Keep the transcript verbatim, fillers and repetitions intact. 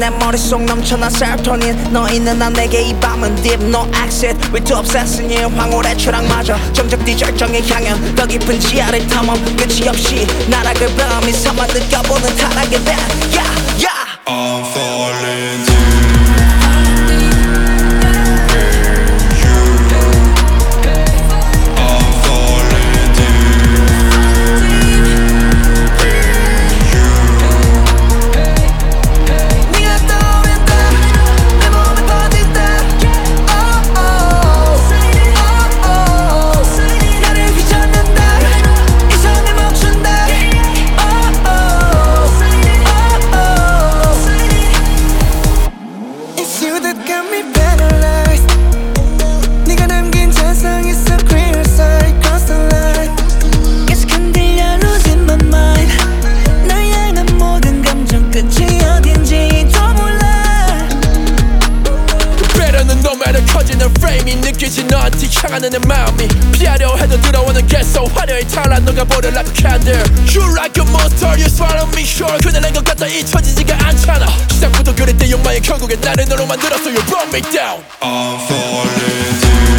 내 머릿속 넘쳐난 세로토닌 너 있는 한 내게 이 밤은 deep no exit with two obsessing you 황홀의 추락마저 정적 뒤절정의 향연 더 깊은 지하를 탐험 끝이 없이 나락을 밤이 삼아 느껴보는 타락의 배 yeah, yeah. I'm falling too. 커지는 프레임이 느껴지 너한테 향하는 내 마음이 피하려 해도 들어오는 계속 화려히 타올라 녹아버려 like a candle You like a monster, you swallow me sure 그날 낸 것 같다 잊혀지지가 않잖아 시작부터 그랬대 욕망이 결국엔 나를 너로 만들었어 You brought me down I'm falling too.